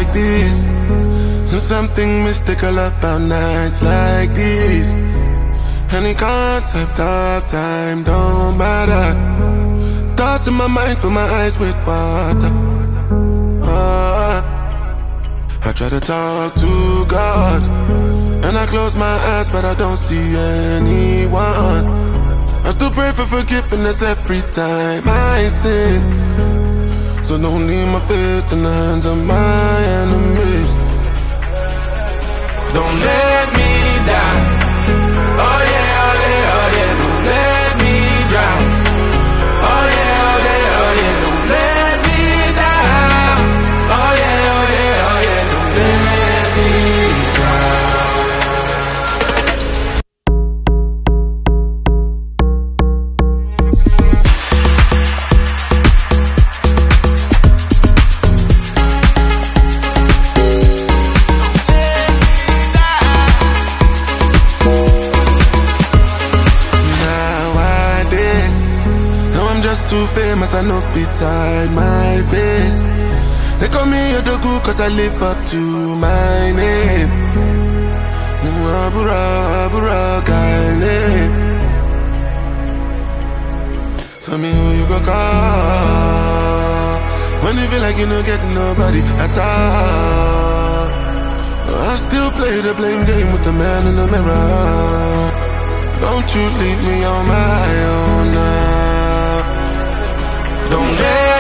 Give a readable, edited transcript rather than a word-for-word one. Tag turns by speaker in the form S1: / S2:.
S1: like this. There's something mystical about nights like these. Any concept of time don't matter. Thoughts in my mind fill my eyes with water. I try to talk to God, and I close my eyes but I don't see anyone. I still pray for forgiveness every time I sin. So don't leave my faith in the hands of my enemies. Don't let me die. Oh yeah, oh yeah, oh yeah. Don't let me drown. Oh yeah, oh yeah, oh yeah. Don't let me die. Oh yeah, oh yeah, oh yeah. Don't let me drown. Too famous, I know fit hide my face. They call me Odogu cause I live up to my name. Abura, Abura, Kaile. Tell me who you go call when you feel like you don't get nobody at all. I still play the blame game with the man in the mirror. Don't you leave me on my own now. Don't let